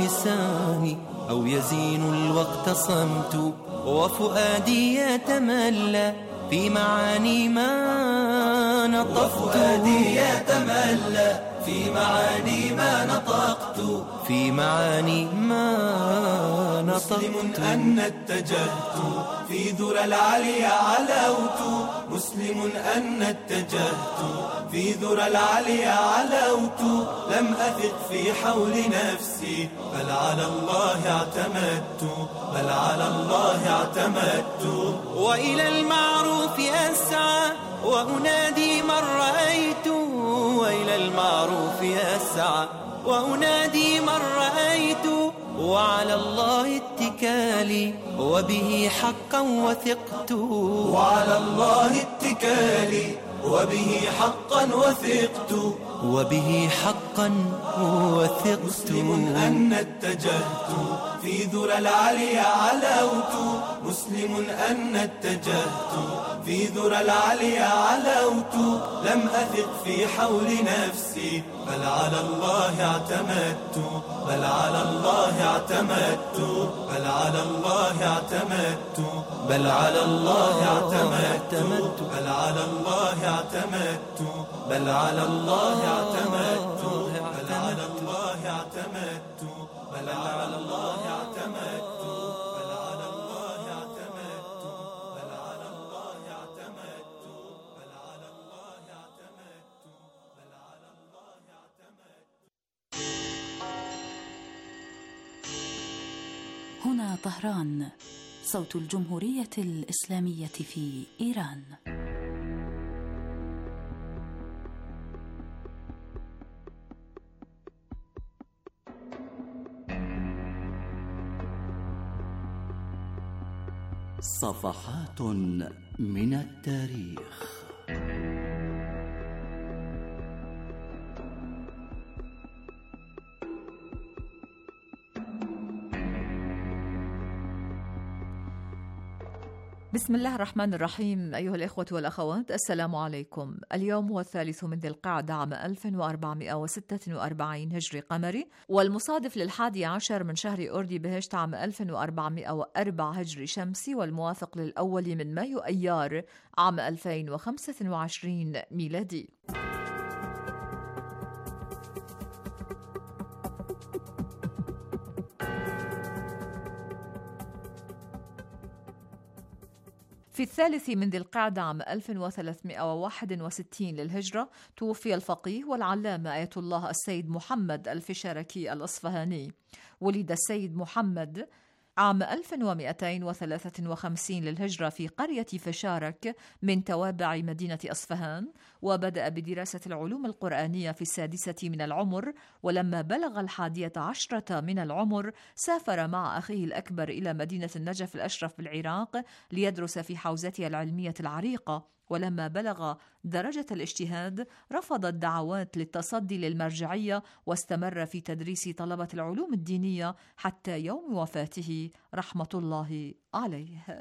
اللسان أو يزين الوقت صمت، وفؤادي يتملى في معاني ما نطقت، وفؤادي يتملى في معاني ما نطقت، في معاني ما نطقت. مسلم أن اتجهت في ذرى العلي علوت، مسلم أن اتجهت في ذرى العلي علوت، لم أثق في حول نفسي بل على الله اعتمدت، بل على الله اعتمدت. وإلى المعروف أسعى وأنادي من رأيت، وإلى المعروف أسعى وأنادي من رأيت، وعلى الله اتكالي وبه حقا وثقت، وعلى الله اتكالي وبه حقا وثقت، وبه حقا وثقت. مسلم أن اتجهت في ذرى العلي علوت، مسلم أن اتجهت في ذرى العلي علوت، لم أثق في حول نفسي بل على الله اعتمدت، بل على الله اعتمدت، بل على الله اعتمدت، بل على الله اعتمدت، بل على الله اعتمدت، بل على الله اعتمدت، بل على الله اعتمدت، بل على الله اعتمدت، بل على الله اعتمدت، بل على الله اعتمدت، بل على الله اعتمدت، بل على الله اعتمدت. هنا طهران، صوت الجمهورية الإسلامية في إيران. صفحات من التاريخ. بسم الله الرحمن الرحيم. أيها الإخوة والأخوات، السلام عليكم. اليوم هو 3 من ذي القعدة عام 1446 هجري قمري، والمصادف لل11 من شهر أوردي بهشت عام 1404 هجري شمسي، والموافق للأول من مايو أيار عام 2025 ميلادي. في 3 من ذي القعدة عام 1361 للهجرة توفي الفقيه والعلامة آية الله السيد محمد الفشاركي الأصفهاني. ولد السيد محمد عام 1253 للهجرة في قرية فشارك من توابع مدينة أصفهان، وبدأ بدراسة العلوم القرآنية في 6 من العمر، ولما بلغ 11 من العمر سافر مع أخيه الأكبر إلى مدينة النجف الأشرف بالعراق ليدرس في حوزتها العلمية العريقة، ولما بلغ درجة الاجتهاد رفض الدعوات للتصدي للمرجعية، واستمر في تدريس طلبة العلوم الدينية حتى يوم وفاته رحمة الله عليه.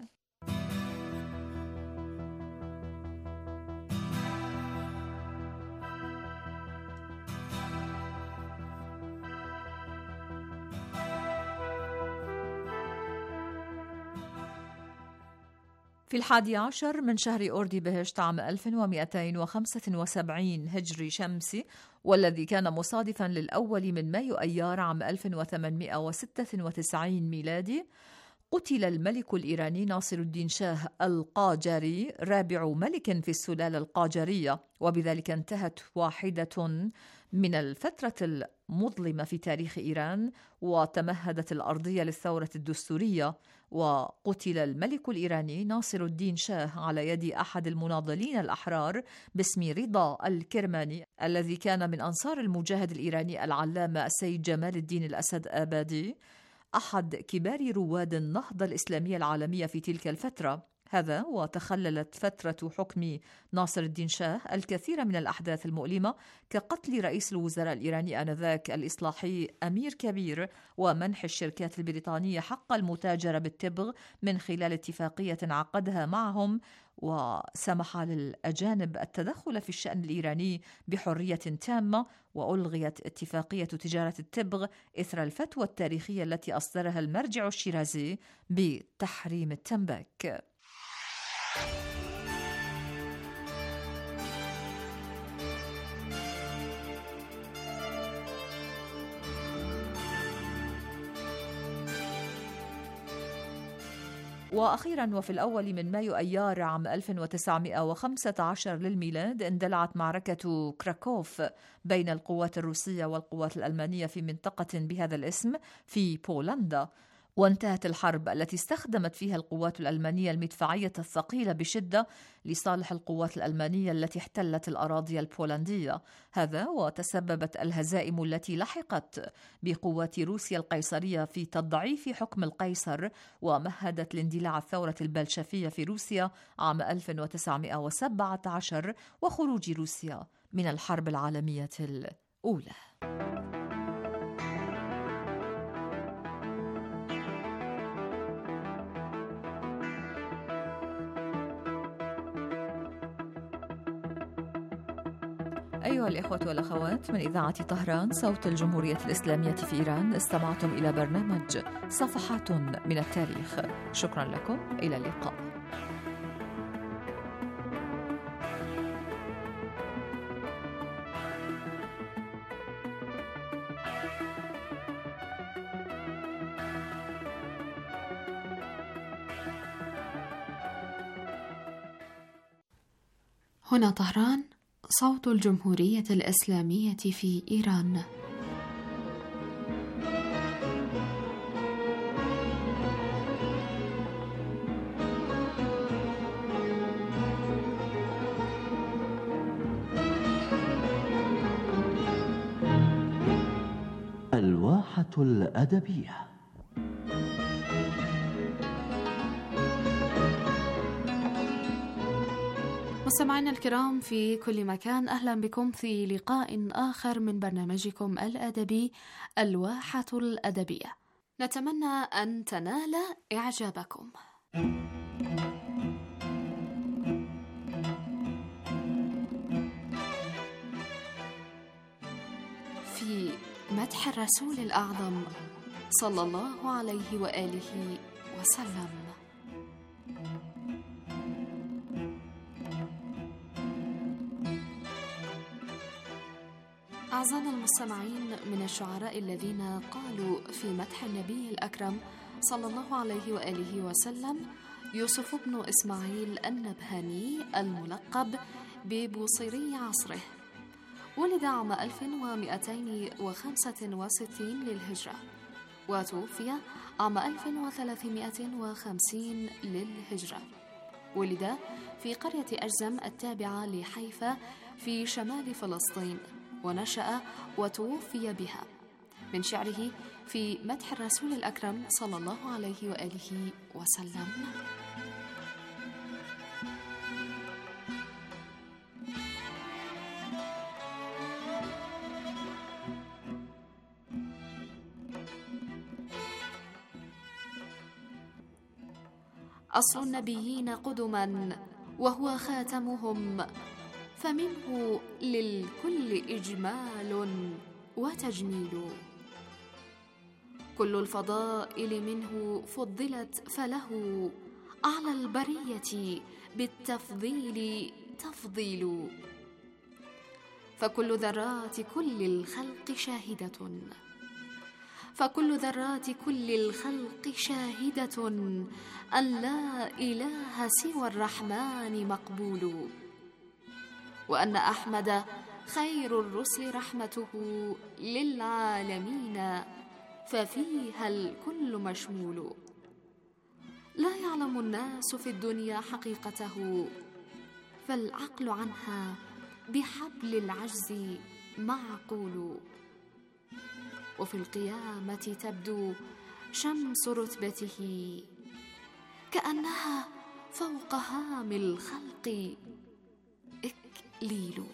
في 11 من شهر أوردي بهشت عام 1275 هجري شمسي، والذي كان مصادفا للأول من مايو أيار عام 1896 ميلادي، قتل الملك الإيراني ناصر الدين شاه القاجري، رابع ملك في السلالة القاجرية، وبذلك انتهت واحدة من الفترة المظلمة في تاريخ إيران، وتمهدت الأرضية للثورة الدستورية. وقتل الملك الإيراني ناصر الدين شاه على يد أحد المناضلين الأحرار باسم رضا الكرماني، الذي كان من أنصار المجاهد الإيراني العلامة السيد جمال الدين الأسد آبادي، أحد كبار رواد النهضة الإسلامية العالمية في تلك الفترة. هذا وتخللت فترة حكم ناصر الدين شاه الكثير من الأحداث المؤلمة كقتل رئيس الوزراء الإيراني آنذاك الإصلاحي أمير كبير ومنح الشركات البريطانية حق المتاجرة بالتبغ من خلال اتفاقية عقدها معهم، وسمح للأجانب التدخل في الشأن الإيراني بحرية تامة، وألغيت اتفاقية تجارة التبغ إثر الفتوى التاريخية التي أصدرها المرجع الشيرازي بتحريم التنباك. وأخيراً وفي الأول من مايو أيار عام 1915 للميلاد اندلعت معركة كراكوف بين القوات الروسية والقوات الألمانية في منطقة بهذا الاسم في بولندا، وانتهت الحرب التي استخدمت فيها القوات الألمانية المدفعية الثقيلة بشدة لصالح القوات الألمانية التي احتلت الأراضي البولندية. هذا وتسببت الهزائم التي لحقت بقوات روسيا القيصرية في تضعيف حكم القيصر، ومهدت لاندلاع الثورة البلشفية في روسيا عام 1917 وخروج روسيا من الحرب العالمية الأولى. أيها الإخوة والأخوات، من إذاعة طهران صوت الجمهورية الإسلامية في إيران، استمعتم إلى برنامج صفحات من التاريخ. شكرا لكم، إلى اللقاء. هنا طهران صوت الجمهورية الإسلامية في إيران. الواحة الأدبية. مستمعينا الكرام في كل مكان، أهلا بكم في لقاء آخر من برنامجكم الأدبي الواحة الأدبية. نتمنى أن تنال إعجابكم. في مدح الرسول الأعظم صلى الله عليه وآله وسلم. أعزائنا المستمعين، من الشعراء الذين قالوا في مدح النبي الأكرم صلى الله عليه وآله وسلم يوسف بن إسماعيل النبهاني الملقب ببوصيري عصره. ولد عام 1265 للهجرة، وتوفي عام 1350 للهجرة. ولد في قرية أجزم التابعة لحيفا في شمال فلسطين، ونشأ وتوفي بها. من شعره في مدح الرسول الأكرم صلى الله عليه وآله وسلم: أصل النبيين قدما وهو خاتمهم، فمنه للكل إجمال وتجميل. كل الفضائل منه فضلت، فله على البرية بالتفضيل تفضيل. فكل ذرات كل الخلق شاهدة، فكل ذرات كل الخلق شاهدة أن لا إله سوى الرحمن مقبول، وأن أحمد خير الرسل رحمته للعالمين، ففيها الكل مشمول. لا يعلم الناس في الدنيا حقيقته، فالعقل عنها بحبل العجز معقول. وفي القيامة تبدو شمس رتبته، كأنها فوق هام الخلق إكليل.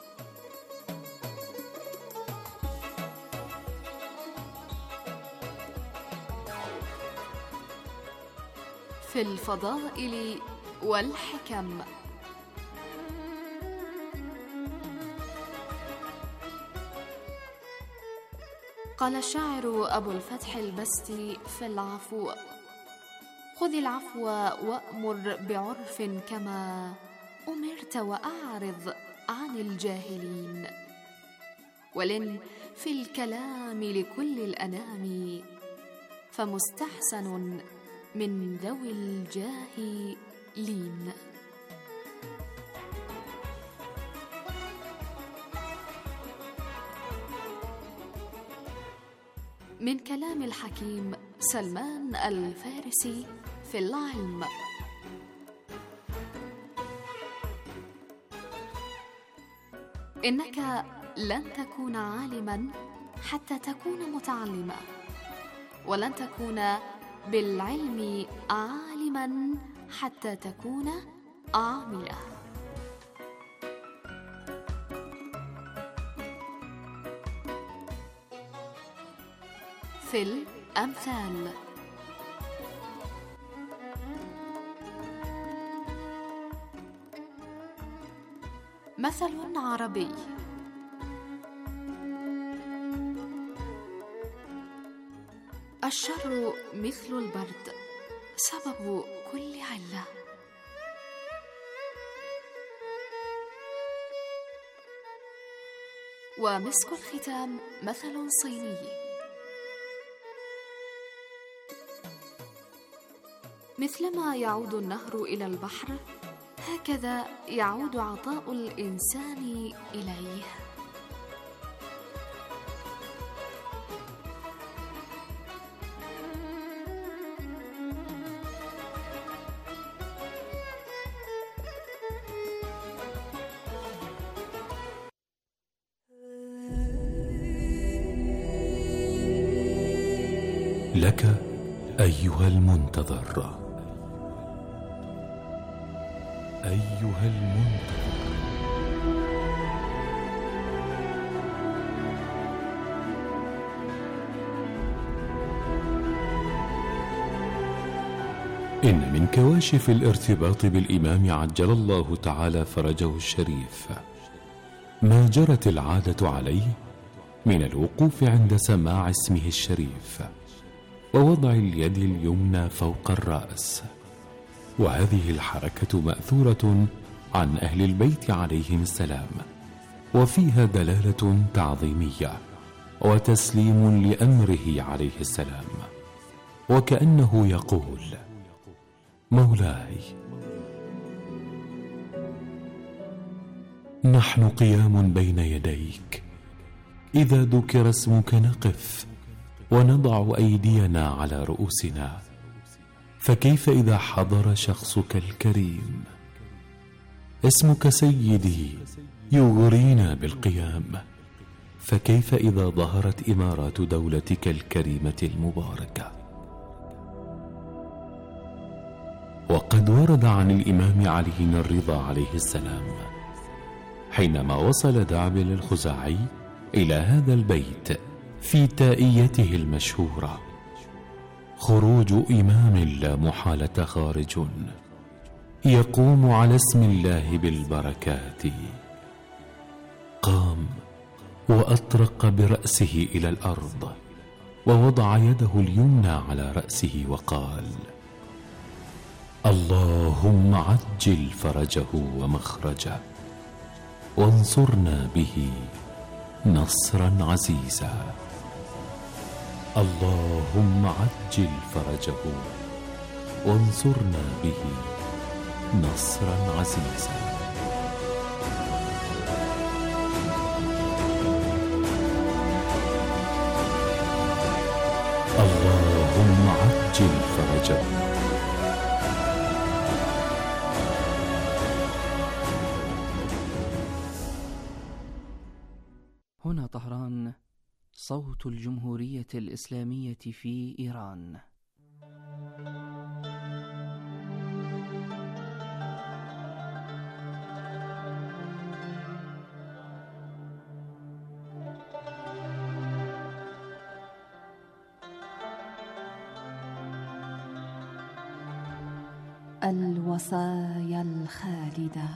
في الفضائل والحكم. قال الشاعر أبو الفتح البستي في العفو: خذ العفو وأمر بعرف كما أمرت، وأعرض عن الجاهلين، ولن في الكلام لكل الأنام، فمستحسن من ذوي الجاهلين. من كلام الحكيم سلمان الفارسي في العلم. إنك لن تكون عالما حتى تكون متعلما، ولن تكون بالعلم عالما حتى تكون عاملا. في الأمثال. مثل عربي: الشر مثل البرد سبب كل علة. ومسك الختام مثل صيني: مثلما يعود النهر إلى البحر، هكذا يعود عطاء الإنسان إليه. لك أيها المنتظر، أيها المنتظر، إن من كواشف الارتباط بالإمام عجل الله تعالى فرجه الشريف ما جرت العادة عليه من الوقوف عند سماع اسمه الشريف ووضع اليد اليمنى فوق الرأس، وهذه الحركة مأثورة عن أهل البيت عليهم السلام، وفيها دلالة تعظيمية وتسليم لأمره عليه السلام، وكأنه يقول: مولاي، نحن قيام بين يديك، إذا ذكر اسمك نقف ونضع أيدينا على رؤوسنا، فكيف إذا حضر شخصك الكريم؟ اسمك سيدي يغرينا بالقيام، فكيف إذا ظهرت إمارات دولتك الكريمة المباركة؟ وقد ورد عن الإمام علي الرضا عليه السلام حينما وصل دعبل الخزاعي إلى هذا البيت في تائيته المشهورة: خروج إمام لا محالة خارج، يقوم على اسم الله بالبركات. قام وأطرق برأسه إلى الأرض ووضع يده اليمنى على رأسه وقال: اللهم عجل فرجه ومخرجه، وانصرنا به نصرا عزيزا. اللهم عجل فرجه وانصرنا به نصرا عزيزا. اللهم عجل فرجه. هنا طهران، صوت الجمهورية الإسلامية في إيران. الوصايا الخالدة.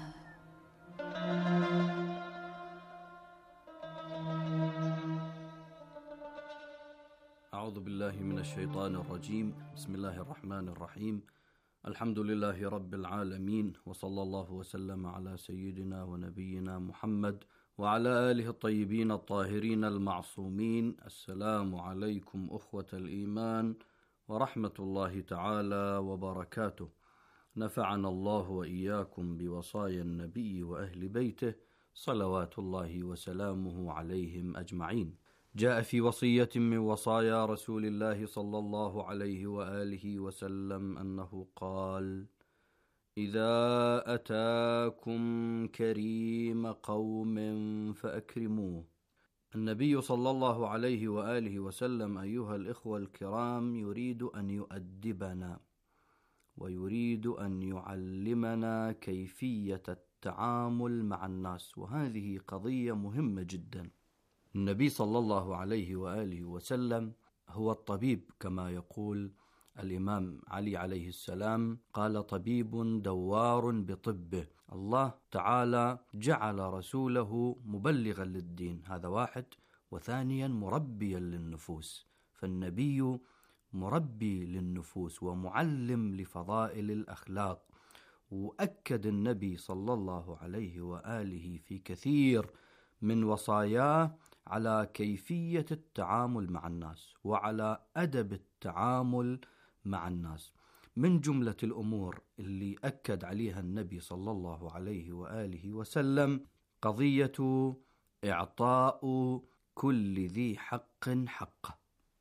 أعوذ بالله من الشيطان الرجيم. بسم الله الرحمن الرحيم. الحمد لله رب العالمين، وصلى الله وسلم على سيدنا ونبينا محمد وعلى آله الطيبين الطاهرين المعصومين. السلام عليكم أخوة الإيمان ورحمة الله تعالى وبركاته. نفعنا الله وإياكم بوصايا النبي وأهل بيته صلوات الله وسلامه عليهم أجمعين. جاء في وصية من وصايا رسول الله صلى الله عليه وآله وسلم أنه قال: إذا أتاكم كريم قوم فأكرموه. النبي صلى الله عليه وآله وسلم أيها الإخوة الكرام يريد أن يؤدبنا ويريد أن يعلمنا كيفية التعامل مع الناس، وهذه قضية مهمة جدا. النبي صلى الله عليه وآله وسلم هو الطبيب، كما يقول الإمام علي عليه السلام، قال: طبيب دوار بطبه. الله تعالى جعل رسوله مبلغا للدين، هذا واحد، وثانيا مربيا للنفوس، فالنبي مربي للنفوس ومعلم لفضائل الأخلاق. وأكد النبي صلى الله عليه وآله في كثير من وصاياه على كيفية التعامل مع الناس وعلى أدب التعامل مع الناس. من جملة الأمور اللي أكد عليها النبي صلى الله عليه وآله وسلم قضية إعطاء كل ذي حق حقه،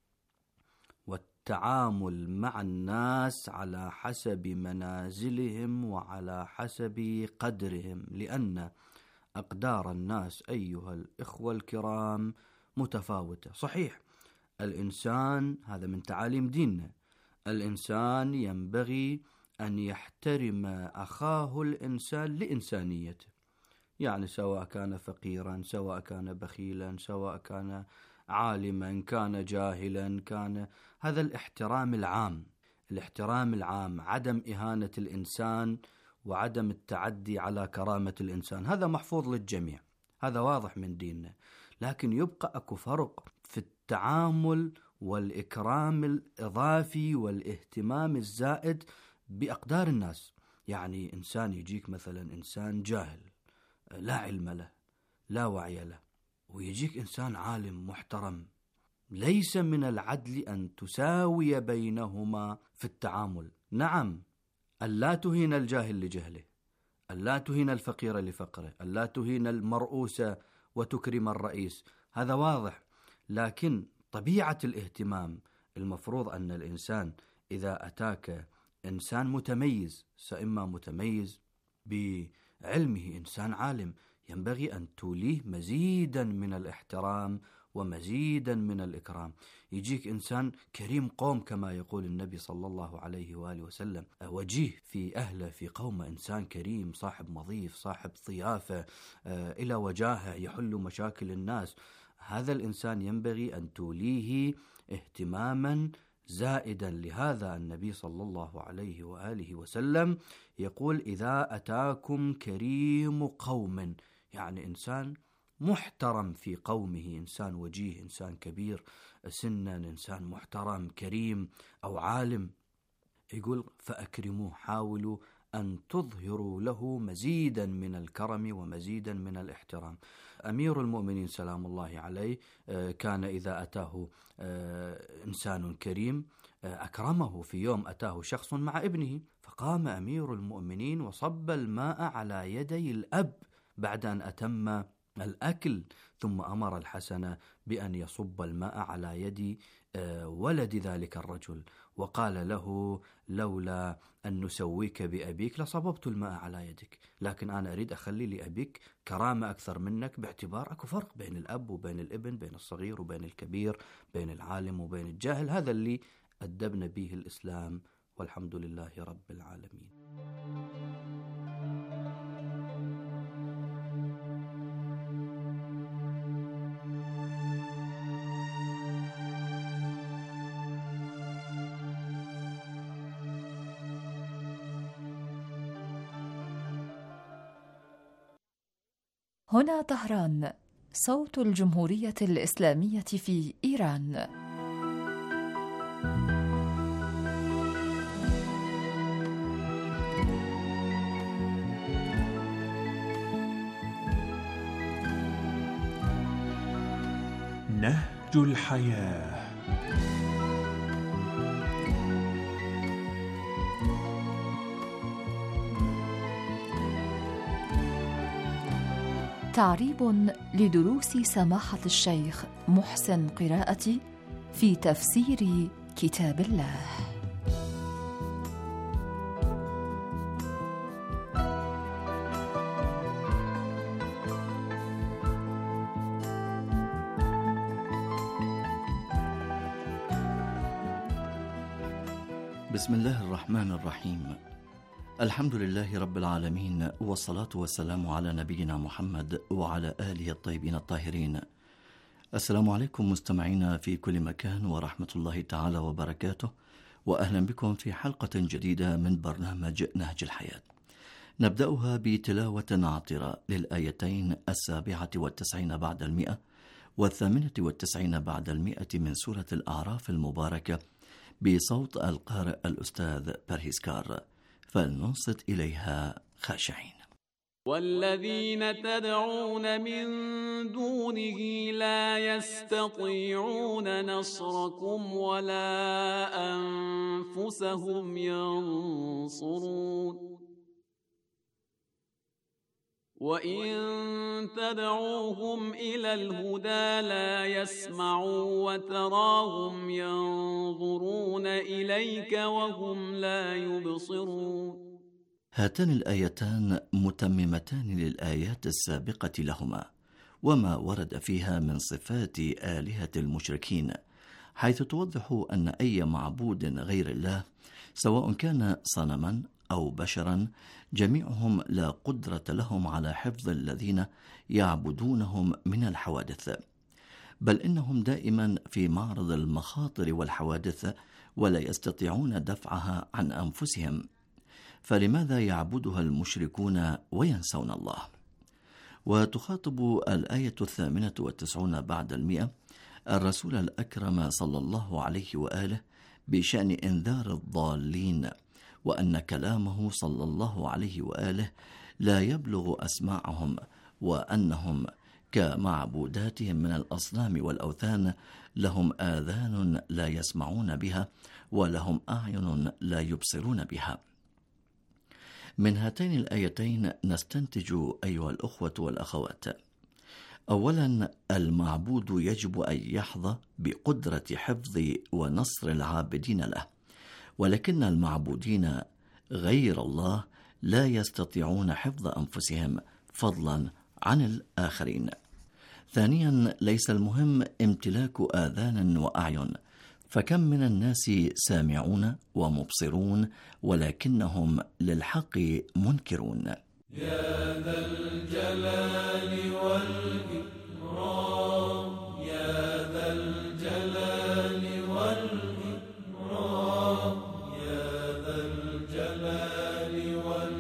والتعامل مع الناس على حسب منازلهم وعلى حسب قدرهم، لأن أقدار الناس أيها الإخوة الكرام متفاوتة. صحيح الإنسان، هذا من تعاليم ديننا، الإنسان ينبغي أن يحترم أخاه الإنسان لإنسانيته، يعني سواء كان فقيرا، سواء كان بخيلا، سواء كان عالما، كان جاهلا، كان هذا الاحترام العام. الاحترام العام، عدم إهانة الإنسان وعدم التعدي على كرامة الإنسان، هذا محفوظ للجميع، هذا واضح من ديننا. لكن يبقى أكو فرق في التعامل والإكرام الإضافي والاهتمام الزائد بأقدار الناس. يعني إنسان يجيك مثلا إنسان جاهل لا علم له لا وعي له، ويجيك إنسان عالم محترم، ليس من العدل أن تساوي بينهما في التعامل. نعم، ألا تهين الجاهل لجهله، ألا تهين الفقير لفقره، ألا تهين المرؤوس وتكرم الرئيس، هذا واضح. لكن طبيعة الاهتمام، المفروض أن الإنسان إذا أتاك إنسان متميز، سإما متميز بعلمه، إنسان عالم، ينبغي أن توليه مزيدا من الاحترام ومزيدا من الإكرام. يجيك إنسان كريم قوم، كما يقول النبي صلى الله عليه وآله وسلم، وجيه في أهله في قومه، إنسان كريم صاحب مضيف صاحب ضيافة، إلى وجاهه، يحل مشاكل الناس، هذا الإنسان ينبغي أن توليه اهتماما زائدا. لهذا النبي صلى الله عليه وآله وسلم يقول: إذا أتاكم كريم قوم، يعني إنسان محترم في قومه، إنسان وجيه، إنسان كبير سنا، إنسان محترم كريم أو عالم، يقول: فأكرموه، حاولوا أن تظهروا له مزيدا من الكرم ومزيدا من الاحترام. أمير المؤمنين سلام الله عليه كان إذا أتاه إنسان كريم أكرمه. في يوم أتاه شخص مع ابنه، فقام أمير المؤمنين وصب الماء على يدي الأب بعد أن أتم الأكل، ثم أمر الحسن بأن يصب الماء على يد ولد ذلك الرجل، وقال له: لولا أن نسويك بأبيك لصببت الماء على يدك، لكن أنا أريد أخلي لأبيك كرامة أكثر منك، باعتبار أكو فرق بين الأب وبين الابن، بين الصغير وبين الكبير، بين العالم وبين الجاهل. هذا اللي أدبنا به الإسلام، والحمد لله رب العالمين. هنا طهران، صوت الجمهورية الإسلامية في إيران. نهج الحياة. تعريب لدروس سماحة الشيخ محسن قراءتي في تفسير كتاب الله. بسم الله الرحمن الرحيم. الحمد لله رب العالمين، والصلاة والسلام على نبينا محمد وعلى آله الطيبين الطاهرين. السلام عليكم مستمعينا في كل مكان، ورحمة الله تعالى وبركاته، وأهلا بكم في حلقة جديدة من برنامج نهج الحياة. نبدأها بتلاوة عطرة للآيتين 97 بعد 100 و98 بعد 100 من سورة الأعراف المباركة بصوت القارئ الأستاذ برهيسكار، فلننصت إليها خاشعين. والذين تدعون من دونه لا يستطيعون نصركم ولا أنفسهم ينصرون وإن تدعوهم إلى الهدى لا يسمعوا وتراهم ينظرون إليك وهم لا يبصرون. هاتان الآيتان متممتان للآيات السابقة لهما وما ورد فيها من صفات آلهة المشركين، حيث توضح أن أي معبود غير الله سواء كان صنما أو بشرا جميعهم لا قدرة لهم على حفظ الذين يعبدونهم من الحوادث، بل إنهم دائما في معرض المخاطر والحوادث ولا يستطيعون دفعها عن أنفسهم، فلماذا يعبدها المشركون وينسون الله؟ وتخاطب الآية 98 بعد 100 الرسول الأكرم صلى الله عليه وآله بشأن إنذار الضالين، وأن كلامه صلى الله عليه وآله لا يبلغ أسماعهم، وأنهم كمعبوداتهم من الأصنام والأوثان لهم آذان لا يسمعون بها ولهم أعين لا يبصرون بها. من هاتين الآيتين نستنتج أيها الأخوة والأخوات: أولا، المعبود يجب أن يحظى بقدرة حفظ ونصر العابدين له، ولكن المعبودين غير الله لا يستطيعون حفظ أنفسهم فضلا عن الآخرين. ثانيا، ليس المهم امتلاك آذان وأعين، فكم من الناس سامعون ومبصرون ولكنهم للحق منكرون. يا ذا الجلال والإكرام، يا ذا الجلال والإكرام، يا ذا الجلال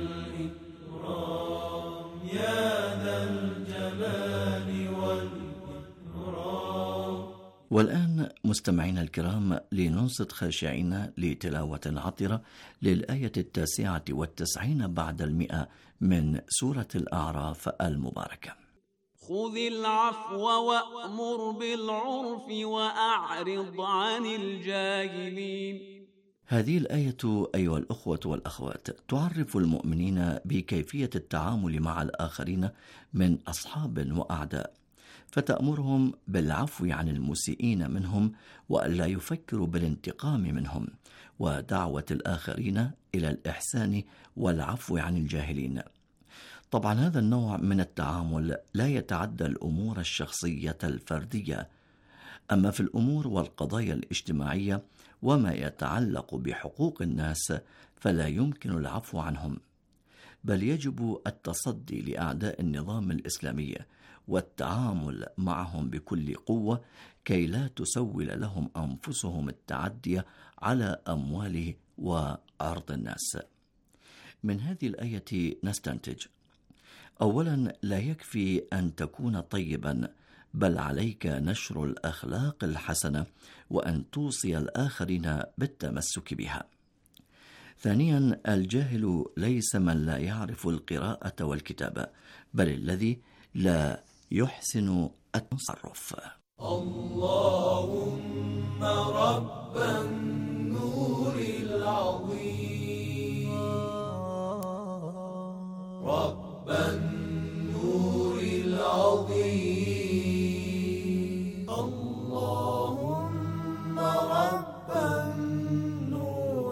والإكرام، يا ذا الجلال والإكرام. والآن مستمعينا الكرام، لننصت خاشعين لتلاوة عطرة للآية 99 بعد 100 من سورة الأعراف المباركة. خذ العفو وأمر بالعرف وأعرض عن الجاهلين. هذه الآية أيها الأخوة والأخوات تعرف المؤمنين بكيفية التعامل مع الآخرين من أصحاب وأعداء، فتأمرهم بالعفو عن المسيئين منهم وألا يفكروا بالانتقام منهم، ودعوة الآخرين إلى الإحسان والعفو عن الجاهلين. طبعا هذا النوع من التعامل لا يتعدى الأمور الشخصية الفردية، أما في الأمور والقضايا الاجتماعية وما يتعلق بحقوق الناس فلا يمكن العفو عنهم، بل يجب التصدي لأعداء النظام الإسلامي والتعامل معهم بكل قوة كي لا تسول لهم أنفسهم التعدي على أموال وعرض الناس. من هذه الآية نستنتج: أولا، لا يكفي أن تكون طيبا، بل عليك نشر الأخلاق الحسنة وأن توصي الآخرين بالتمسك بها. ثانيا، الجاهل ليس من لا يعرف القراءة والكتابة، بل الذي لا يحسن التصرف. اللهم رب النور العظيم، رب النور العظيم، اللهم رب النور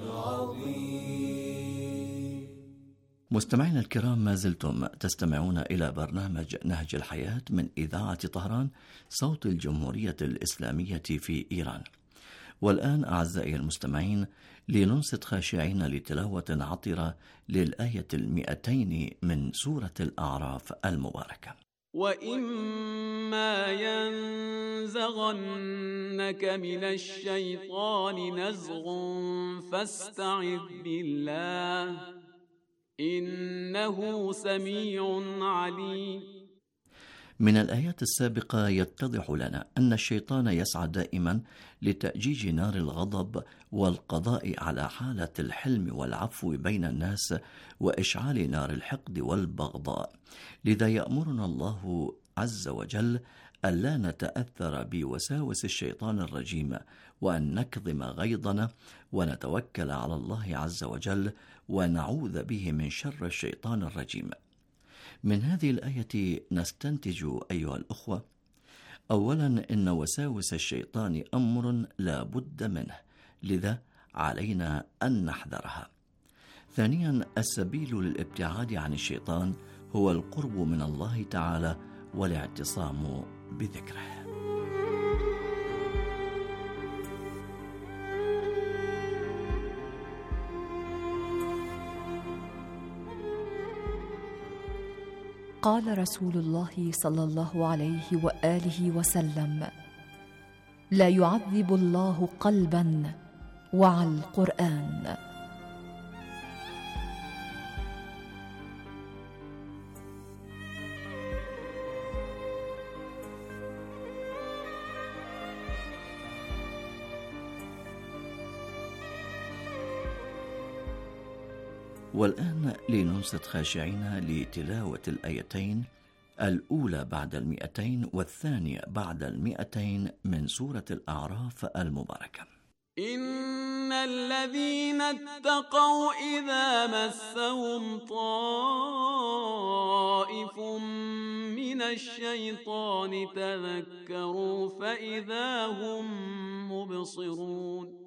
العظيم. مستمعينا الكرام، ما زلتم تستمعون إلى برنامج نهج الحياة من إذاعة طهران، صوت الجمهورية الإسلامية في إيران. والآن أعزائي المستمعين، لننصت خاشعين لتلاوة عطرة للآية 200 من سورة الأعراف المباركة. وإما ينزغنك من الشيطان نزغ فاستعذ بالله إنه سميع عليم. من الآيات السابقة يتضح لنا أن الشيطان يسعى دائما لتأجيج نار الغضب والقضاء على حالة الحلم والعفو بين الناس وإشعال نار الحقد والبغضاء. لذا يأمرنا الله عز وجل ألا نتأثر بوساوس الشيطان الرجيم، وأن نكظم غيظنا ونتوكل على الله عز وجل ونعوذ به من شر الشيطان الرجيم. من هذه الآية نستنتج أيها الأخوة: أولا، إن وساوس الشيطان أمر لا بد منه، لذا علينا أن نحذرها. ثانيا، السبيل للابتعاد عن الشيطان هو القرب من الله تعالى والاعتصام بذكره. قال رسول الله صلى الله عليه وآله وسلم: لا يعذب الله قلبا وعى القرآن. والآن لننصت خاشعين لتلاوة الآيتين الأولى بعد 200 والثانية بعد 200 من سورة الأعراف المباركة. إن الذين اتقوا إذا مسهم طائف من الشيطان تذكروا فإذا هم مبصرون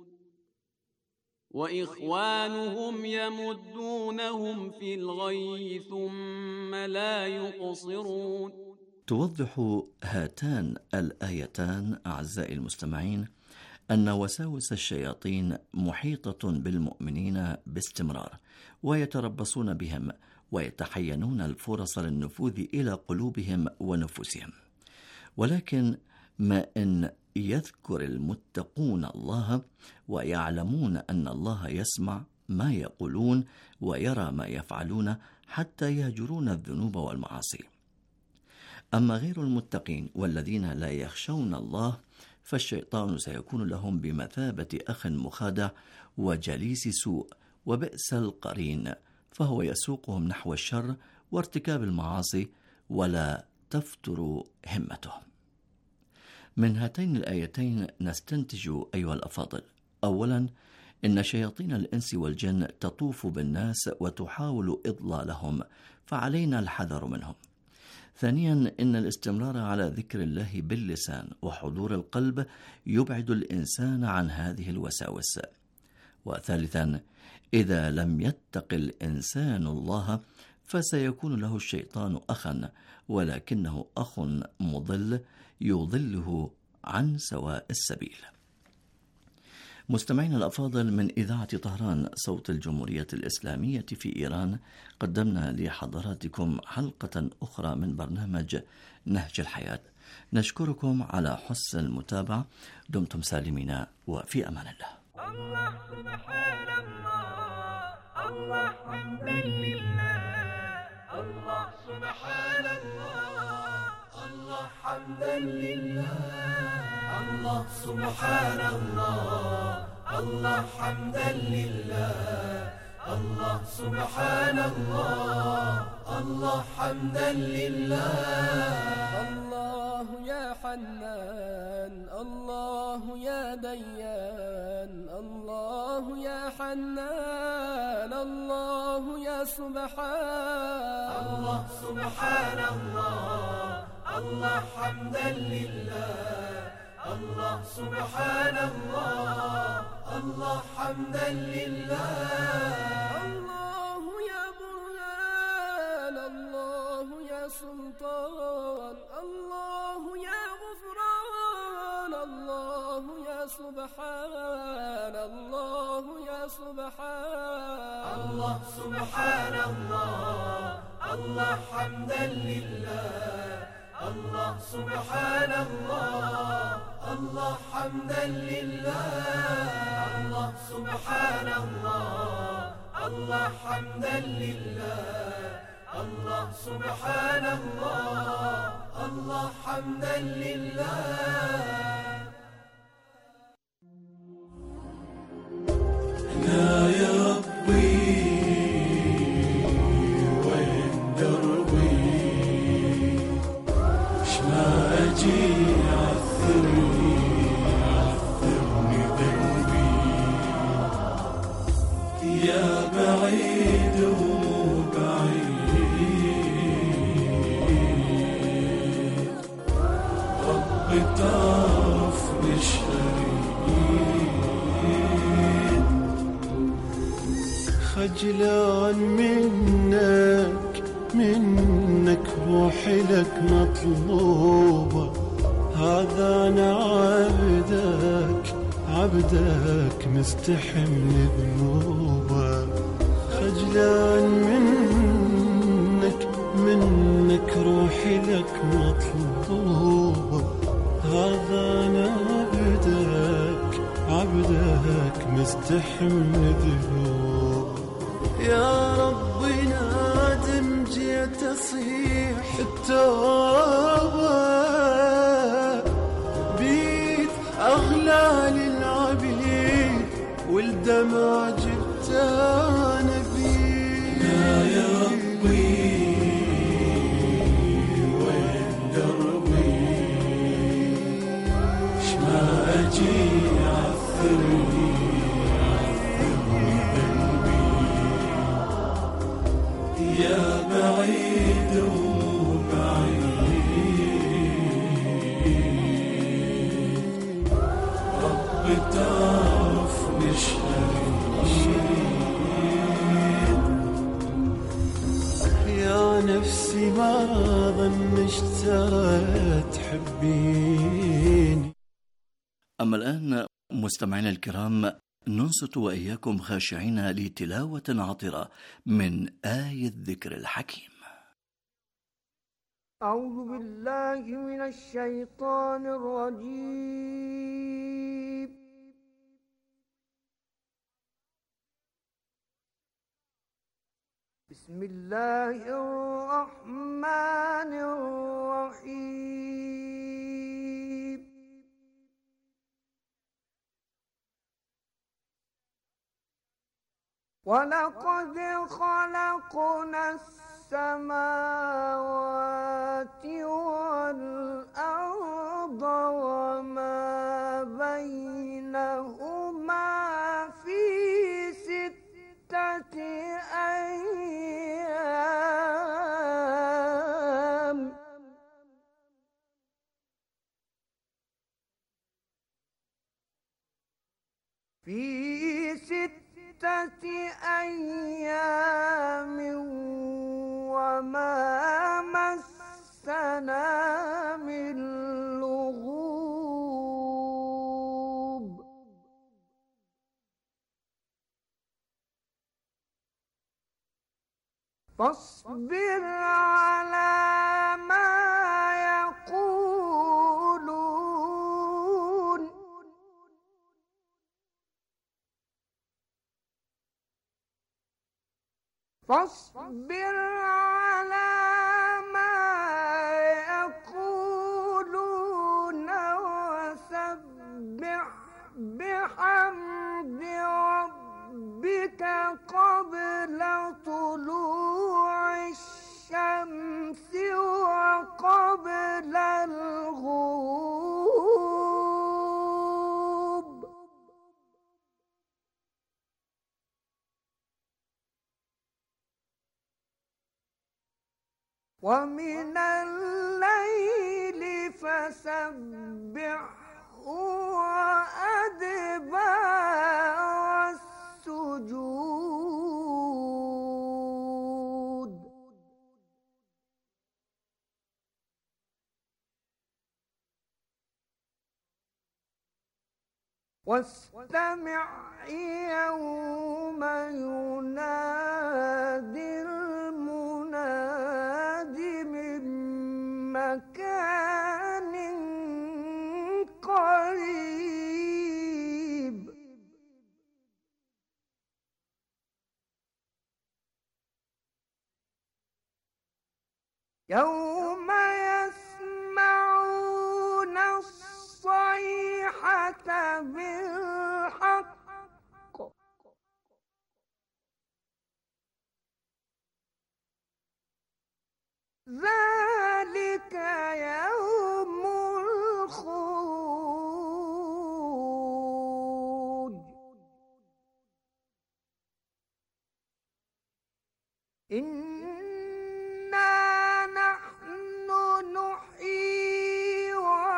وإخوانهم يمدونهم في الغي ثم لا يقصرون. توضح هاتان الآيتان أعزائي المستمعين أن وساوس الشياطين محيطة بالمؤمنين باستمرار، ويتربصون بهم ويتحينون الفرص للنفوذ إلى قلوبهم ونفوسهم. ولكن ما إن يذكر المتقون الله ويعلمون أن الله يسمع ما يقولون ويرى ما يفعلون حتى يهجرون الذنوب والمعاصي. أما غير المتقين والذين لا يخشون الله فالشيطان سيكون لهم بمثابة أخ مخادع وجليس سوء وبئس القرين، فهو يسوقهم نحو الشر وارتكاب المعاصي ولا تفتر همتهم. من هاتين الآيتين نستنتج أيها الأفاضل: أولا، إن شياطين الإنس والجن تطوف بالناس وتحاول إضلالهم، فعلينا الحذر منهم. ثانيا، إن الاستمرار على ذكر الله باللسان وحضور القلب يبعد الإنسان عن هذه الوساوس. وثالثا، إذا لم يتق الإنسان الله فسيكون له الشيطان أخا، ولكنه أخ مضل يضله عن سواء السبيل. مستمعين الأفاضل، من إذاعة طهران صوت الجمهورية الإسلامية في إيران قدمنا لحضراتكم حلقة أخرى من برنامج نهج الحياة. نشكركم على حسن المتابعة. دمتم سالمين وفي أمان الله. الله سبحان الله، الله حمدا لله، الله سبحان الله الله حمدا لله الله سبحان الله الله حمدا لله الله سبحان الله الله حمدا لله الله يا حنان الله يا ديان الله يا حنان الله يا سبحان الله سبحان الله الله حمدا لله الله سبحان الله الله حمدا لله الله يا برهان الله يا سلطان الله يا غفران الله يا سبحان الله يا سبحان الله سبحان الله الله حمدا لله الله سبحان الله الله حمدا لله الله سبحان الله الله حمدا لله الله سبحان الله الله حمدا لله أنا يا ربي وين دربي ما أجي عثرني ذنبي يا بعيد وبعيد ربي تعرفني الشريد خجلان منك روحي لك مطلوبة هذا أنا عبدك مستحمل ذنوبة خجلان منك روحي لك مطلوبة هذا أنا عبدك مستحمل ذنوبة يا ربي نادم جيت أصيح التوبة بيت أغلال العبيد والدمع جبت أنا بيد يا ربي وين دربي شما أجي عثرني يا بعيد وبعيد ربي تعرفني الشريد يا نفسي ما ظنش ترى تحبيني. أما الآن مستمعينا الكرام ننصت وإياكم خاشعين لتلاوة عطرة من آية الذكر الحكيم. أعوذ بالله من الشيطان الرجيم. بسم الله الرحمن الرحيم. ولقد خلقنا السماوات والأرض وما بينهما في 6 أيام وما مسنا من لغوب. فاصبر على ما يقولون فاصبر على ومن الليل فسبحه وأدبار السجود واستمع يوم ينادي المناد من مكان قريب يوم يسمعون الصيحة بالحق ذلك يوم الخروج إنا نحن نحيي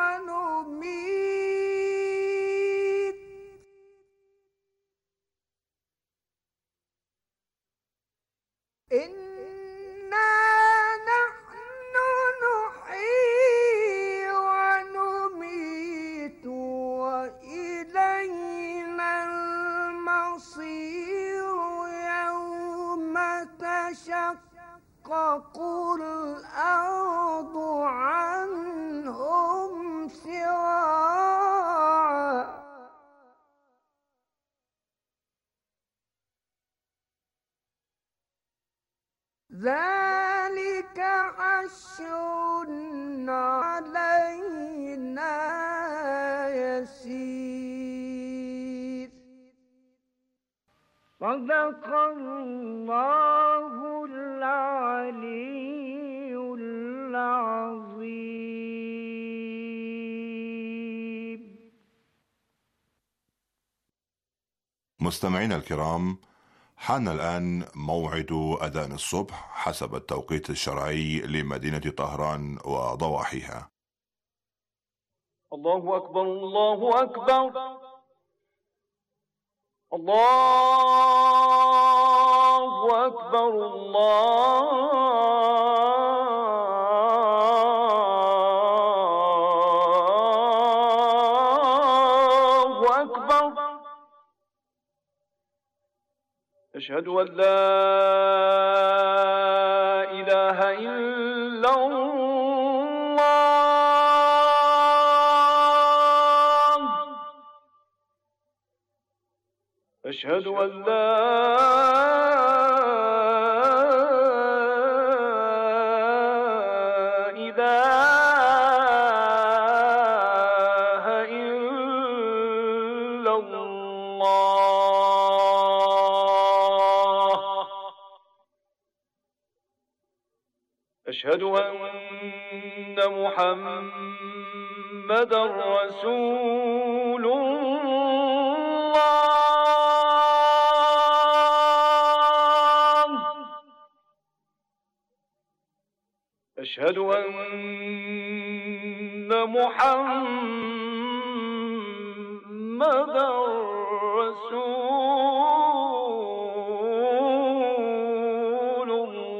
ونميت إنا نحن نحيي ونميت وإلينا المصير يوم تشقق الأرض عنهم سراعا ذلك حشر علينا يسير صدق الله العلي العظيم. مستمعينا الكرام، حان الآن موعد أذان الصبح حسب التوقيت الشرعي لمدينة طهران وضواحيها. الله أكبر الله أكبر الله أكبر الله أكبر. أشهد أن لا إله إلا الله. أشهد أن لا إله إلا الله. أشهد أن محمدًا رسول الله. أشهد أن محمدًا رسول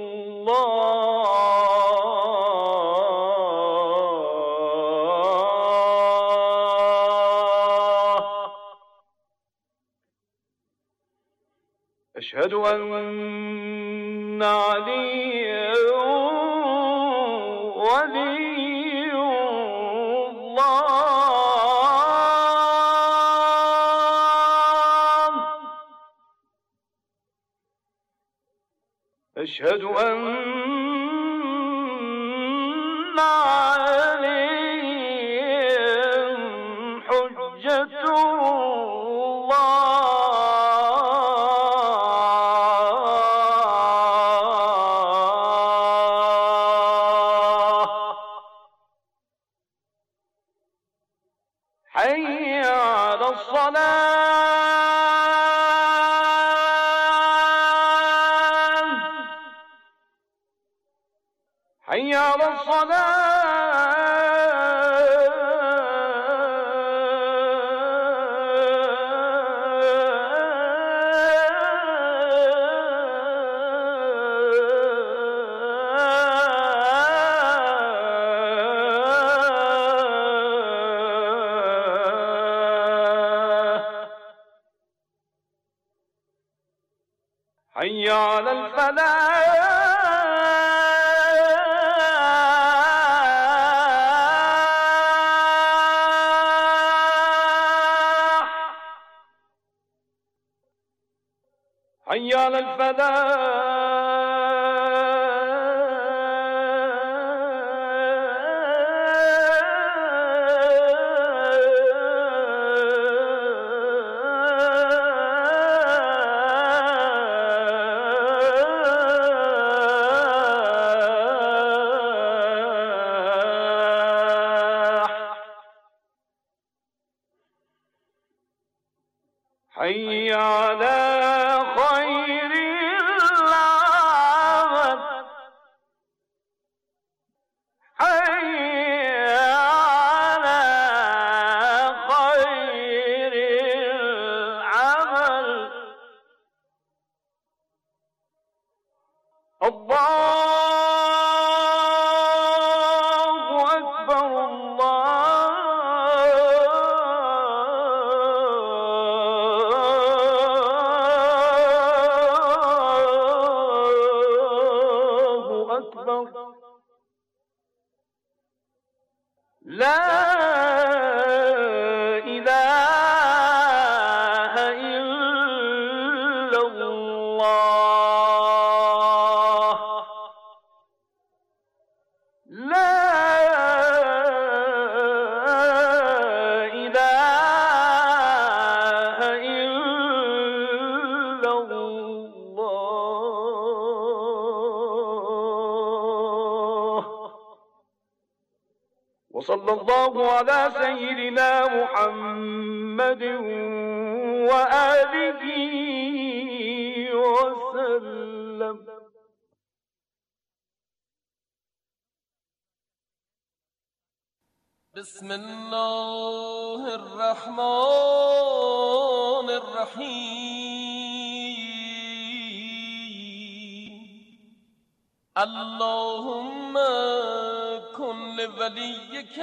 الله. أشهد أن عليا ولي الله. أشهد أن عليهم حجة حي على الصلاة حي حي على حي على الفلاح حي على حي على خير العمل حي على خير العمل الله أكبر لا إله إلا الله لا إله إلا الله. وصلى الله على سيدنا محمد وآله وسلم. بسم الله الرحمن الرحيم. اللهم كن لوليك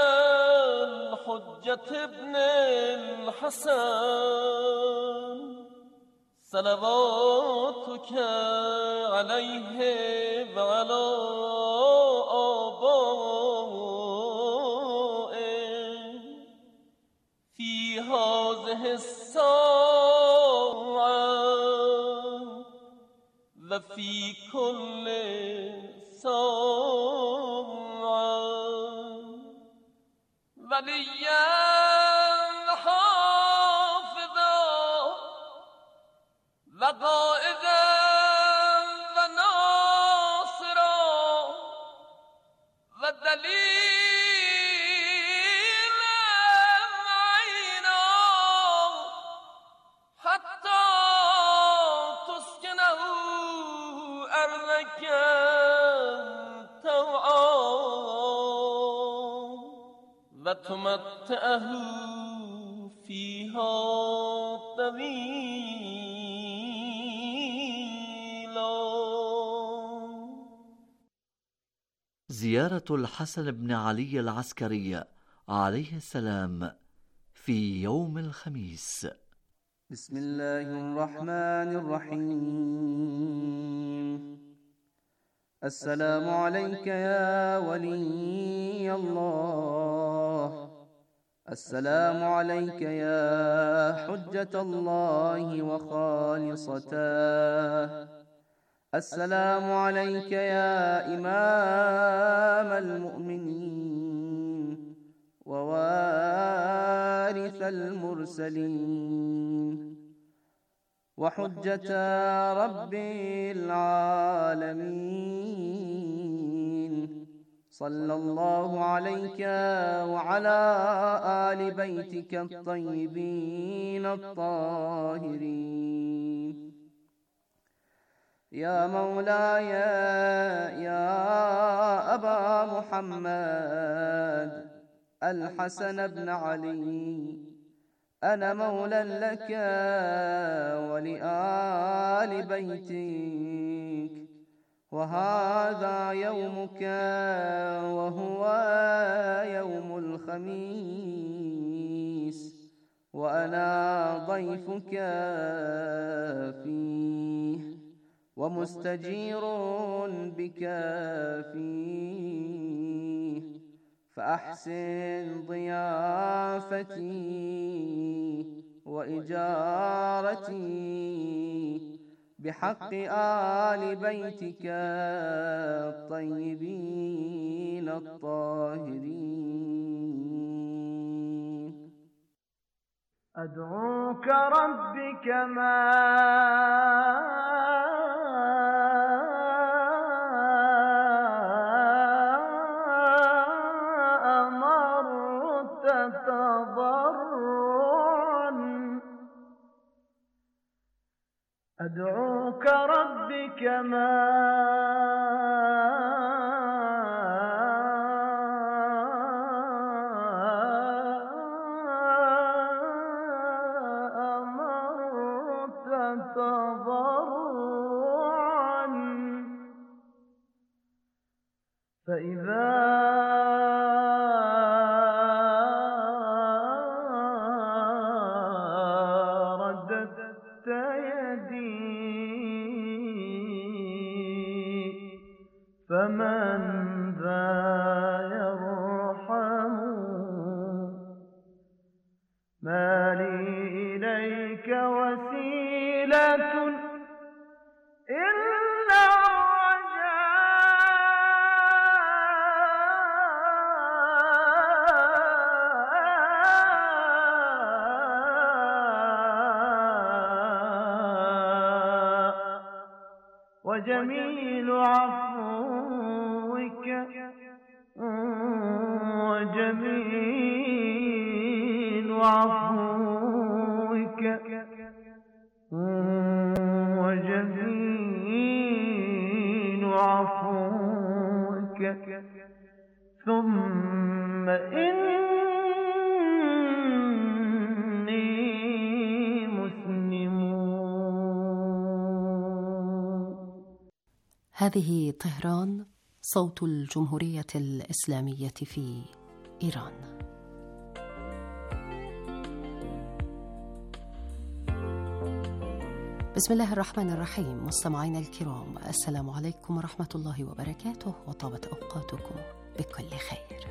الحجة ابن الحسن صلواتك عليه وعلى آبائه في هذه الساعة وفي كل ساعة وليا حافظا وقائدا وناصرا ودليلا عينا حتى تسكنه أرضك طوعا وتمتعه فيها طويلا. زيارة الحسن بن علي العسكري عليه السلام في يوم الخميس. بسم الله الرحمن الرحيم. السلام عليك يا ولي الله. السلام عليك يا حجة الله وخالصته. السلام عليك يا إمام المؤمنين ووارث المرسلين وحجة رب العالمين. صلى الله عليك وعلى آل بيتك الطيبين الطاهرين. يا مولاي يا أبا محمد الحسن بن علي، أنا مولى لك ولآل بيتك، وهذا يومك وهو يوم الخميس، وأنا ضيفك فيه ومستجير بك فيه، فأحسن ضيافتي وإجارتي بحق آل بيتك الطيبين الطاهرين. أدعوك ربي كما أمرت تضرعا، أدعوك ربي كما تضرعا، فإذا رددت يدي فمن ذا يرحم، ما لي إليك وسيلة إلا وجميل عفوك وجميل عفوك وجميل عفوك، ثم إني مسلم. هذه طهران، صوت الجمهورية الإسلامية في إيران. بسم الله الرحمن الرحيم. مستمعينا الكرام، السلام عليكم ورحمة الله وبركاته، وطابت أوقاتكم بكل خير.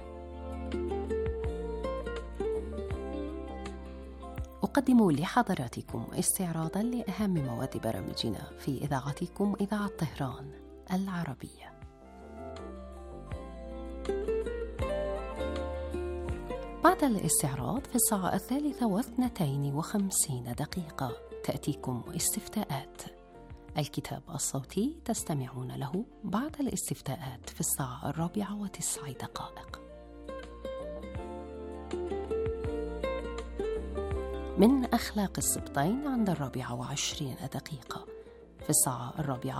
أقدم لحضراتكم استعراضا لأهم مواد برامجنا في إذاعتكم إذاعة طهران العربية. بعد الاستعراض في الساعة 3:52 تأتيكم استفتاءات. الكتاب الصوتي تستمعون له بعد الاستفتاءات في الساعة 4:09. من أخلاق السبطين عند 4:20 في الساعة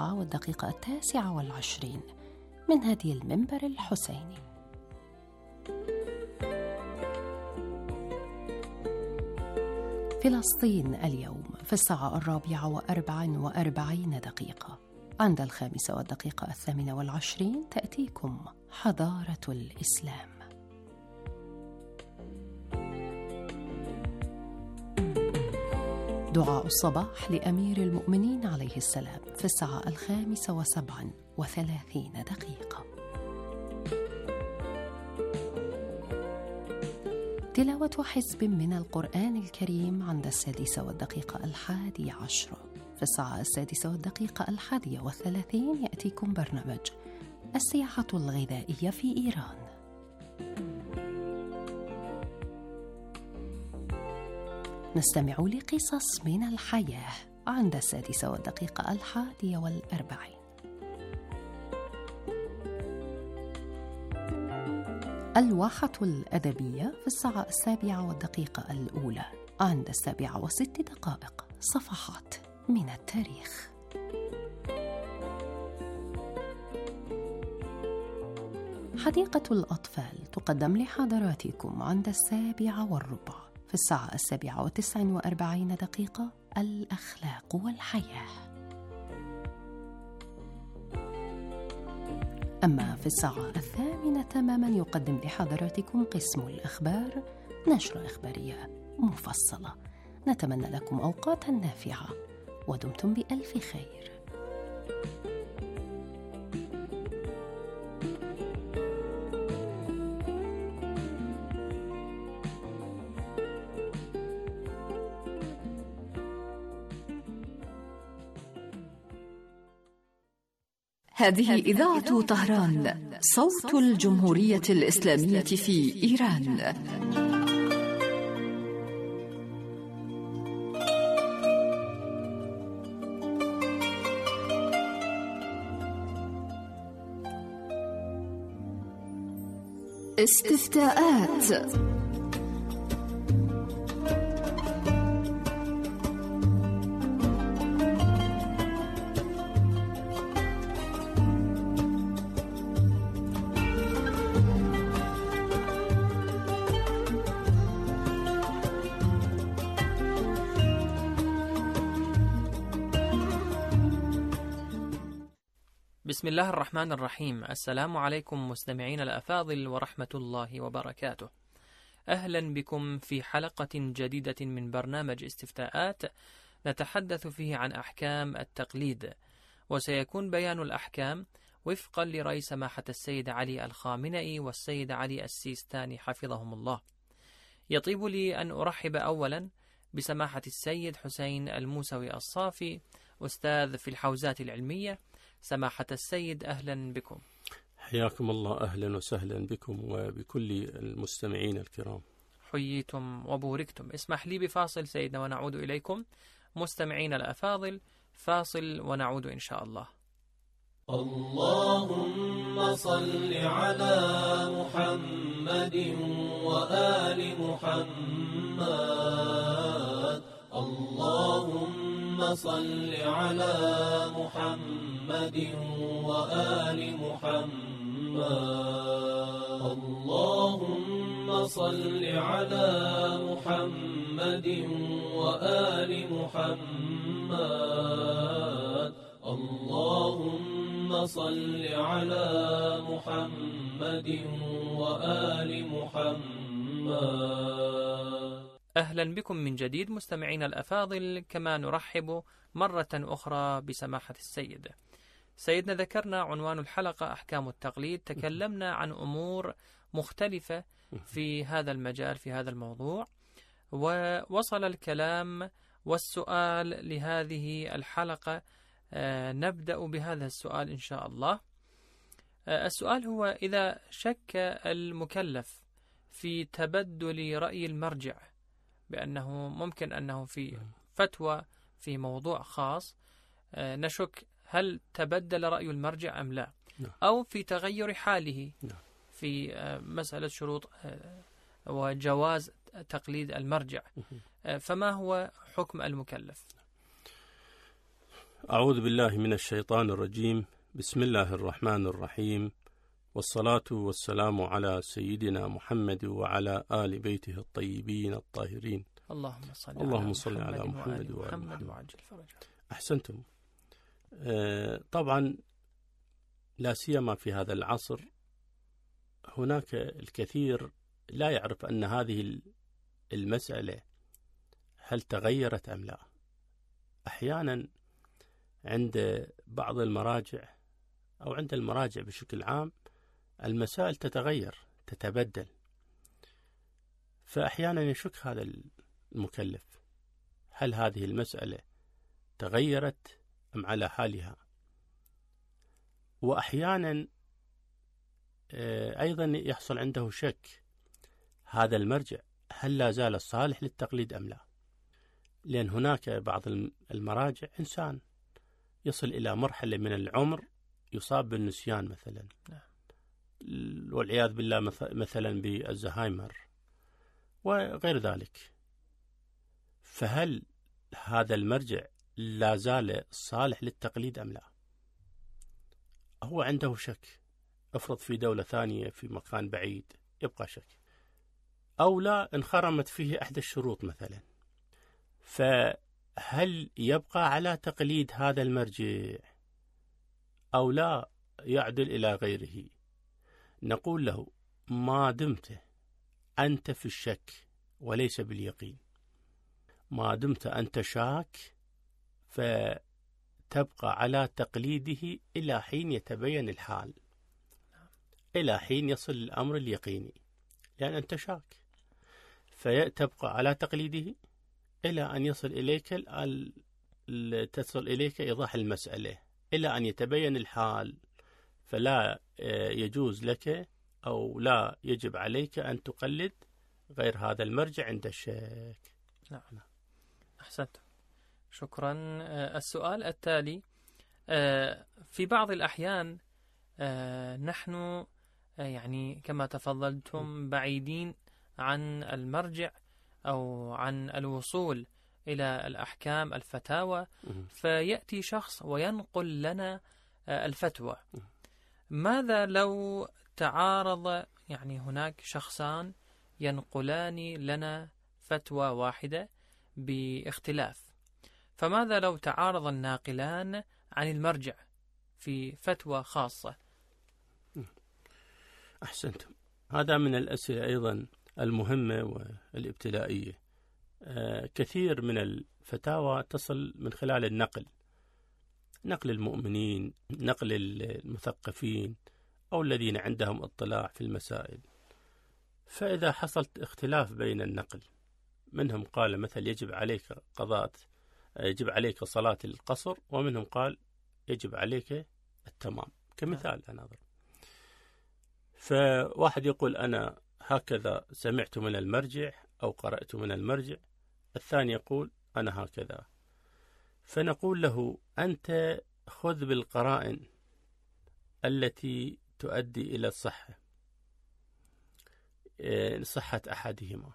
4:29 من هدي المنبر الحسيني. فلسطين اليوم في الساعة 4:44 عند 5:28 تأتيكم حضارة الإسلام. دعاء الصباح لأمير المؤمنين عليه السلام في الساعة 5:37. تلاوة حزب من القرآن الكريم عند 6:11 في الساعة 6:31 يأتيكم برنامج السياحة الغذائية في إيران. نستمع لقصص من الحياة عند 6:41. الواحة الأدبية في الساعة 7:01 عند 7:06 صفحات من التاريخ. حديقة الأطفال تقدم لحضراتكم عند 7:15 في الساعة 7:49 الأخلاق والحياة. أما في الساعة 8 تماما يقدم لحضراتكم قسم الأخبار نشرة إخبارية مفصلة. نتمنى لكم أوقاتا نافعة ودمتم بألف خير. هذه إذاعة طهران، صوت الجمهورية الإسلامية في إيران. استفتاءات. بسم الله الرحمن الرحيم. السلام عليكم مستمعين الأفاضل ورحمة الله وبركاته. أهلا بكم في حلقة جديدة من برنامج استفتاءات نتحدث فيه عن أحكام التقليد، وسيكون بيان الأحكام وفقا لرأي سماحة السيد علي الخامنئي والسيد علي السيستاني حفظهم الله. يطيب لي أن أرحب أولا بسماحة السيد حسين الموسوي الصافي، أستاذ في الحوزات العلمية. سماحة السيد أهلا بكم. حياكم الله، أهلا وسهلا بكم وبكل المستمعين الكرام. حييتم وبوركتم. اسمح لي بفاصل سيدنا ونعود إليكم. مستمعين الأفاضل، فاصل ونعود إن شاء الله. اللهم صل على محمد وآل محمد. اللهم صل على محمد وآل محمد. اللهم صل على محمد وآل محمد. اللهم صل على محمد وآل محمد. أهلا بكم من جديد مستمعين الأفاضل، كما نرحب مرة أخرى بسماحة السيد. سيدنا ذكرنا عنوان الحلقة أحكام التقليد، تكلمنا عن أمور مختلفة في هذا المجال في هذا الموضوع، ووصل الكلام والسؤال لهذه الحلقة. نبدأ بهذا السؤال إن شاء الله. السؤال هو: إذا شك المكلف في تبدل رأي المرجع بأنه ممكن أنه في فتوى في موضوع خاص نشك هل تبدل رأي المرجع أم لا، أو في تغير حاله في مسألة شروط وجواز تقليد المرجع، فما هو حكم المكلف؟ أعوذ بالله من الشيطان الرجيم. بسم الله الرحمن الرحيم، والصلاة والسلام على سيدنا محمد وعلى آل بيته الطيبين الطاهرين. اللهم صل على محمد وآل محمد وعجل فرجه. أحسنتم. طبعا لا سيما في هذا العصر هناك الكثير لا يعرف أن هذه المسألة هل تغيرت أم لا. أحيانا عند بعض المراجع أو عند المراجع بشكل عام المسائل تتغير تتبدل، فأحيانا يشك هذا المكلف هل هذه المسألة تغيرت أم على حالها. وأحيانا أيضا يحصل عنده شك هذا المرجع هل لا زال صالح للتقليد أم لا، لأن هناك بعض المراجع إنسان يصل إلى مرحلة من العمر يصاب بالنسيان مثلا، والعياذ بالله مثلا بالزهايمر وغير ذلك. فهل هذا المرجع لا زال صالح للتقليد أم لا؟ هو عنده شك افرض في دولة ثانية في مكان بعيد يبقى شك، أو لا انخرمت فيه أحد الشروط مثلا، فهل يبقى على تقليد هذا المرجع أو لا يعدل إلى غيره؟ نقول له ما دمت أنت في الشك وليس باليقين، ما دمت أنت شاك فتبقى على تقليده إلى حين يتبين الحال، إلى حين يصل الأمر اليقيني، لأن أنت شاك، فتبقى على تقليده إلى أن تصل إليك إيضاح المسألة، إلى أن يتبين الحال، فلا يجوز لك أو لا يجب عليك أن تقلد غير هذا المرجع عند الشك. نعم. أحسنت، شكرا. السؤال التالي: في بعض الأحيان نحن يعني كما تفضلتم بعيدين عن المرجع أو عن الوصول إلى الأحكام الفتاوى، فيأتي شخص وينقل لنا الفتوى. ماذا لو تعارض، يعني هناك شخصان ينقلان لنا فتوى واحدة باختلاف، فماذا لو تعارض الناقلان عن المرجع في فتوى خاصة؟ أحسنتم. هذا من الأسئلة أيضا المهمة والابتدائية. كثير من الفتاوى تصل من خلال النقل، نقل المؤمنين، نقل المثقفين أو الذين عندهم اطلاع في المسائل. فإذا حصلت اختلاف بين النقل، منهم قال مثل يجب عليك صلاة القصر، ومنهم قال يجب عليك التمام، كمثال أنا أضرب. فواحد يقول أنا هكذا سمعت من المرجع أو قرأت من المرجع، الثاني يقول أنا هكذا. فنقول له أنت خذ بالقرائن التي تؤدي إلى الصحة، صحة أحدهما.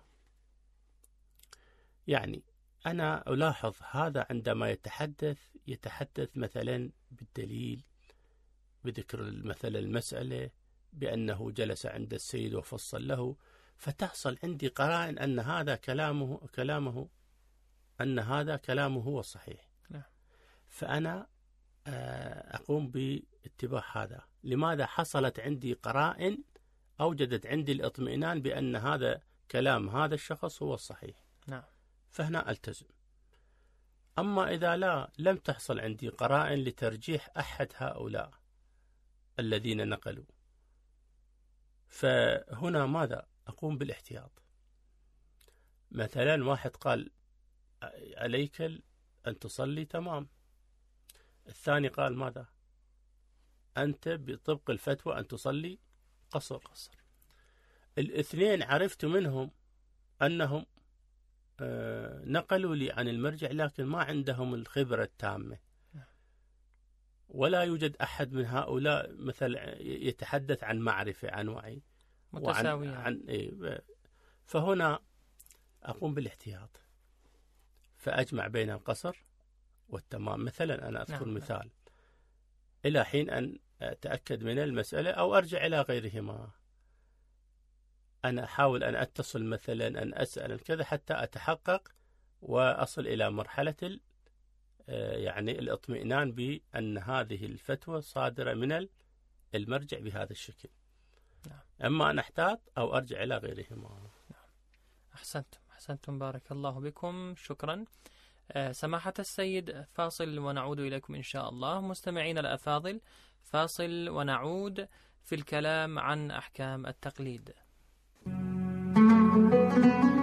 يعني أنا ألاحظ هذا عندما يتحدث مثلا بالدليل، بذكر مثلا المسألة بأنه جلس عند السيد وفصل له، فتحصل عندي قرائن أن هذا كلامه أن هذا كلامه هو الصحيح. فأنا أقوم باتباع هذا. لماذا؟ حصلت عندي قرائن أوجدت عندي الاطمئنان بأن هذا كلام هذا الشخص هو الصحيح. فهنا ألتزم. أما إذا لم تحصل عندي قرائن لترجيح أحد هؤلاء الذين نقلوا، فهنا ماذا؟ أقوم بالاحتياط. مثلا واحد قال عليك أن تصلي تمام، الثاني قال ماذا؟ أنت بطبق الفتوى أن تصلي قصر. الاثنين عرفت منهم أنهم نقلوا لي عن المرجع، لكن ما عندهم الخبرة التامة، ولا يوجد أحد من هؤلاء مثل يتحدث عن معرفة، عن وعي متساوية. فهنا أقوم بالاحتياط، فأجمع بين القصر والتمام. مثلا أنا أذكر مثال إلى حين أن أتأكد من المسألة أو أرجع إلى غيرهما. أنا أحاول أن أتصل مثلا، أن أسأل كذا حتى أتحقق وأصل إلى مرحلة يعني الاطمئنان بأن هذه الفتوى صادرة من المرجع بهذا الشكل. أما أن أحتاط أو أرجع إلى غيرهما. أحسنتم، بارك الله بكم، شكرا. سماحة السيد، فاصل ونعود إليكم إن شاء الله. مستمعين الأفاضل، فاصل ونعود في الكلام عن أحكام التقليد.